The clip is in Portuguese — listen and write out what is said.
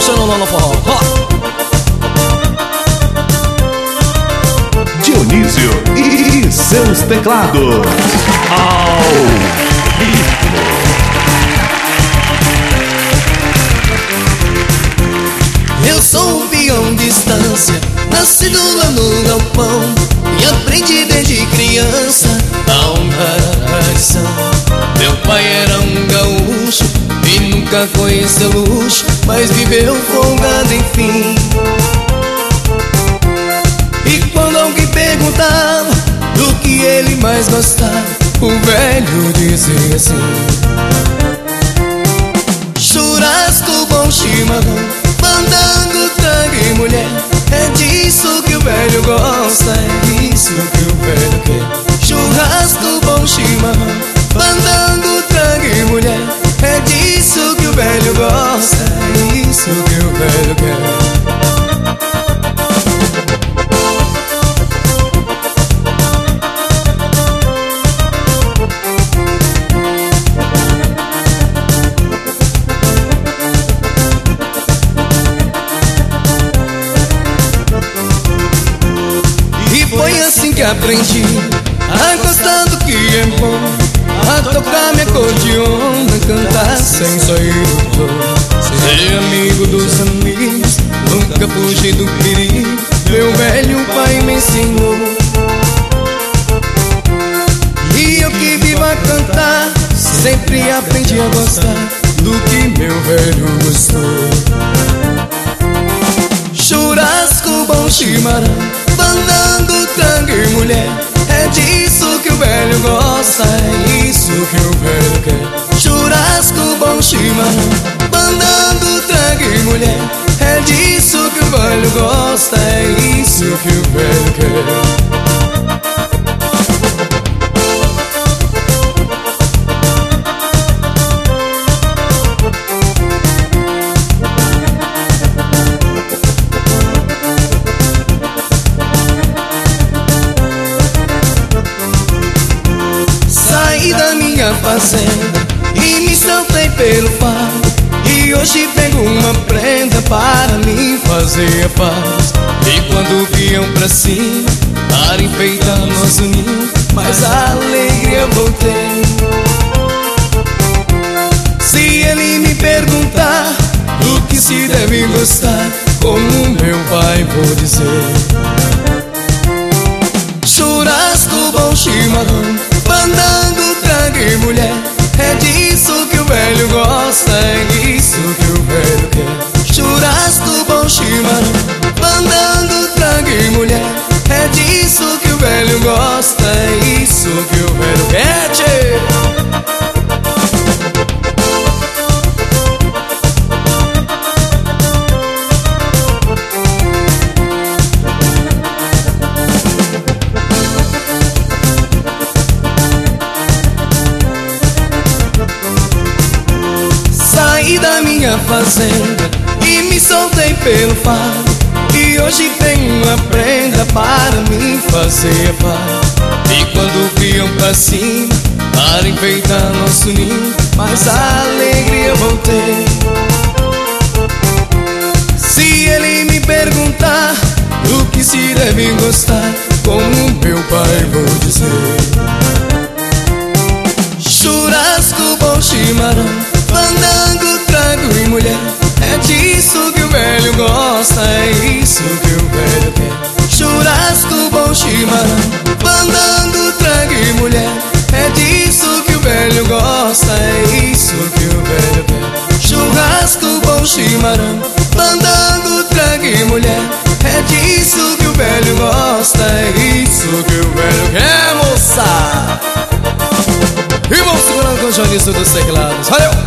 Deixando no forró. Dionísio e seus teclados ao vivo. Eu sou um peão de estância, nascido lá no galpão, e aprendi desde criança a honrar a tradição. Meu pai era um gaúcho e nunca conheceu luxo, mas viveu folgado enfim. E quando alguém perguntava do que ele mais gostava, o velho dizia assim: churrasco, bom chimarrão, mandando trago e mulher. É disso que o velho gosta, é disso que o velho quer. Churrasco, bom chimarrão, mandando trago e mulher. É disso que o velho gosta, é isso que o velho quer. Foi assim que aprendi a gostar do que é bom, a tocar minha acordeona, cantar sem sair do tom, ser amigo dos amigos, nunca fugir do perigo. Meu velho pai me ensinou, e eu que vivo a cantar, sempre aprendi a gostar do que meu velho gostou. Churrasco, bom chimarrão, mandando trago e mulher. É disso que o velho gosta, é isso que o velho quer. Churrasco, bom chimarrão, mandando trago e mulher. É disso que o velho gosta, é isso que o velho quer. Saí da minha fazenda e me saltei pelo faro, e hoje pego uma prenda para me fazer a paz. E quando viam pra cima para enfeitar nosso ninho, mas a alegria voltei. Se ele me perguntar do que se deve gostar, como meu pai vou dizer: churrasco, bom chimarrão, mandando trago e mulher. É disso que o velho gosta, é isso que o velho quer. Churrasco, bom chimarrão, mandando trago e mulher. É disso que o velho gosta, é isso que o velho quer, tchê. Saí da minha fazenda e me soltei pelo faro, e hoje tenho uma prenda para me fazer a paz. E quando viam pra cima para enfeitar nosso ninho, mas a alegria voltei. Se ele me perguntar do que se deve gostar, como meu pai vou dizer: churrasco, bom chimarrão, mandando trago e mulher. É disso que o velho gosta, é isso que o velho quer. Churrasco, bom chimarrão, mandando trago e mulher. É disso que o velho gosta, é isso que o velho quer. Churrasco, bom chimarrão, mandando trago e mulher. É disso que o velho gosta, é isso que o velho quer, moça. E vamos segurando com o Dionísio dos teclados. Valeu!